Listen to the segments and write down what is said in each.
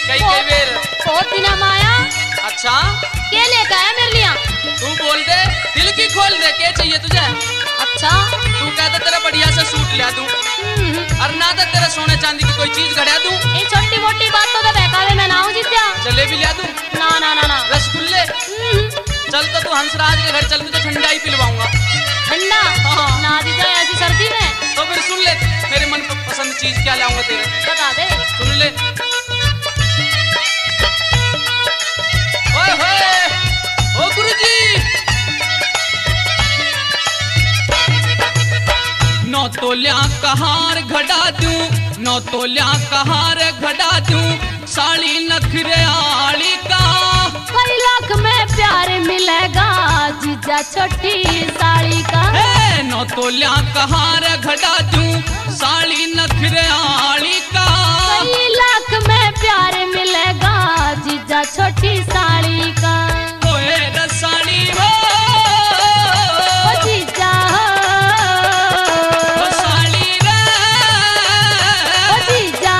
कई बेर बहुत दिन माया। अच्छा क्या लेकर आया मेरे लिए? तू बोल दे, दिल की खोल दे, क्या चाहिए तुझे? अच्छा तू कहता तेरा बढ़िया से सूट लिया दूं और ना तो तेरा सोने चांदी की कोई चीज घड़ा दूं। ये छोटी मोटी बातों का बहकावे में ना हूँ जित्या। जलेबी लिया दूं? ना ना ना ना। रसगुल्ले? चल तो तू हंसराज के घर चल, तुझे ठंडा ही पिलवाऊंगा। ठंडा? हाँ। ना जीजा ऐसी सर्दी में। तो फिर सुन ले, मेरे मन पसंद चीज क्या लाऊंगा तेरे। बता दे। सुन ले। ओए होए, ओ गुरुजी, नौ तोलिया कहार घड़ा दूं, नौ तोलिया कहार घड़ा दूं, साड़ी नखरे आली का। कई लाख में प्यार मिलेगा जीजा छोटी साड़ी का। नौ तोलिया कहार घड़ा दूं, साड़ी नखरे आली का। कई लाख में प्यार मिलेगा जीजा छोटी साड़ी का। ओए रसानी हो ओ जीजा ओ साड़ी रे, ओ जीजा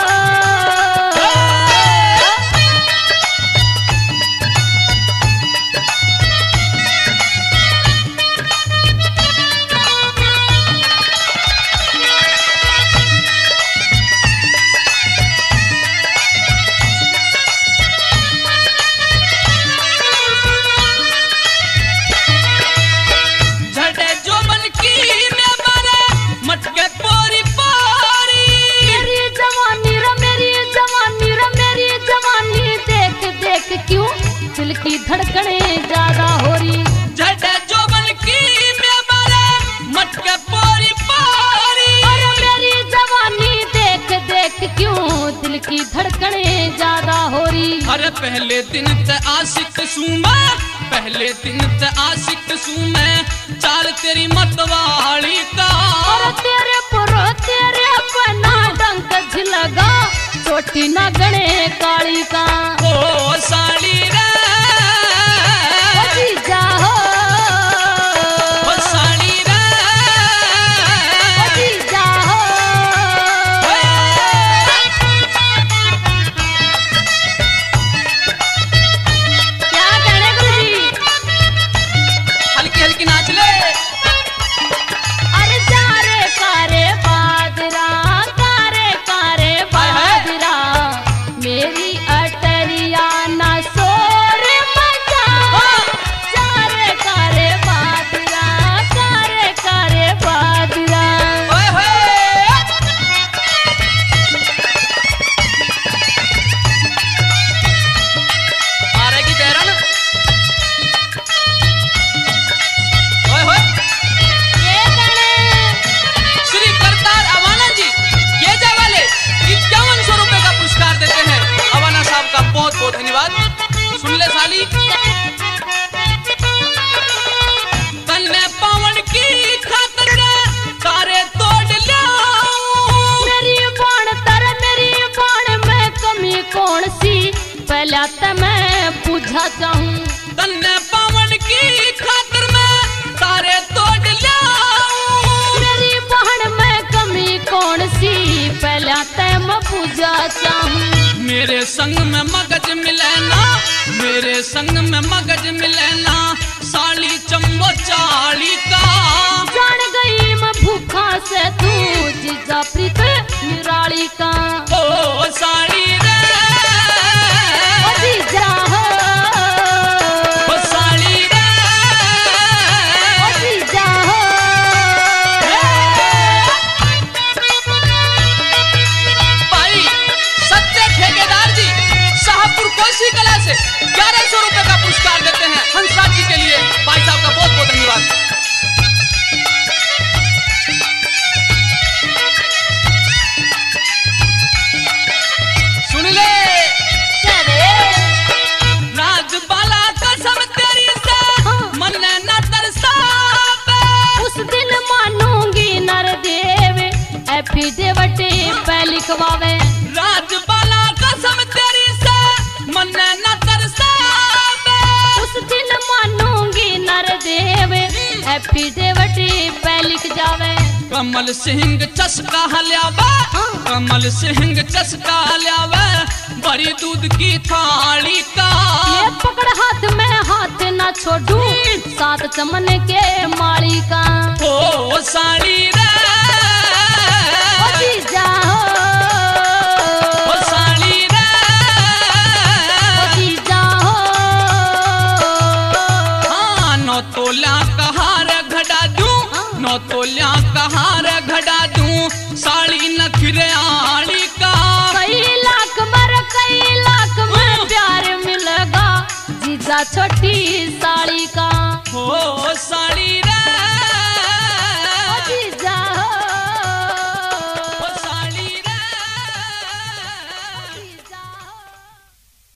झटे जो बन की में मारे मटके पोरी पोरी। मेरी जवानी रे मेरी जवानी रे मेरी जवानी देख देख क्यों दिल की धड़कने ज्यादा हो रही। झटे जो बन की में मारे मटके पोरी पोरी। अरे मेरी जवानी देख देख क्यों दिल की धड़कने ज्यादा हो रही। अरे पहले दिन ते आशिक सूं मैं, पहले दिन ते आशिक सूं मैं, चाल तेरी मतवाली का। और तेरे पुरो तेरे अपना डंक झलगा छोटी ना गणे काली का। ओ साड़ी रे, ओ जीजा हो ओ साड़ी रे, ओ जीजा हो। क्या कहने गुरुजी? हल्की हल्की नाच ले। अरे जा रे कारे बादरा, कारे कारे हाय हाय। बादरा, मेरी अटरिया ना सोर मचा। जा रे कारे बादरा, कारे कारे बादरा। ओए होए, मारेगी बैरन। ओए होए, ये कहने श्री करतार अवाना जी ये वाले 5100 रुपए का पुरस्कार देते हैं। अवाना साहब का बहुत बहुत धन्यवाद। सुन ले साली, कन्ने पावन की खातिर तारे तोड़ लियाऊं। मेरी बाण तर मेरी बाण में कमी कौन सी पहला तो मैं पूछा चाहूं। कन्ने पावन की खातिर मैं तारे तोड़ लियाऊं। मेरी बहन में कमी कौन सी पहला तो मैं पूछा चाहूं। मेरे संग में मगज मिले ना, मेरे संग में मगज मिले ना, साली चंबो चाली का। जान गई मैं भूखा से तू जीजा प्रीत निराली का। ओ साली रे, ओ जीजा हो ओ साली रे, ओ जीजा हो। भाई सच्चे ठेकेदार जी शाहपुर कोसी कला से 1100 रुपए का पुरस्कार देते हैं हंसराज जी के लिए। भाई साहब का बहुत बहुत धन्यवाद। सुन ले, कह दे। राजबाला कसम तेरी से मन न तरसावे। उस दिन मानूंगी नरदेव एफिडेविट पे लिखवावे। राजबाला कसम तेरी से मन न तरसावे। उस दिन मानूंगी नरदेव एफिडेविट पे लिख जावे। कमल सिंह चस्का हल्यावा, कमल सिंह चस्का हल्यावा, भरी दूध की थाली का। ये पकड़ हाथ में हाथ ना छोड़ू, 7 चमन के माली का। ओ साड़ी रे ओ जीजा हो, ओ साड़ी रे ओ जीजा हो। हाँ 9 तोला का हार घड़ा दूं, 9 तोला का हार घड़ा दूं, साड़ी नखरे आड़ी का। कई लाख में प्यार मिलेगा, जीजा छोटी साड़ी का। हो साड़ी रे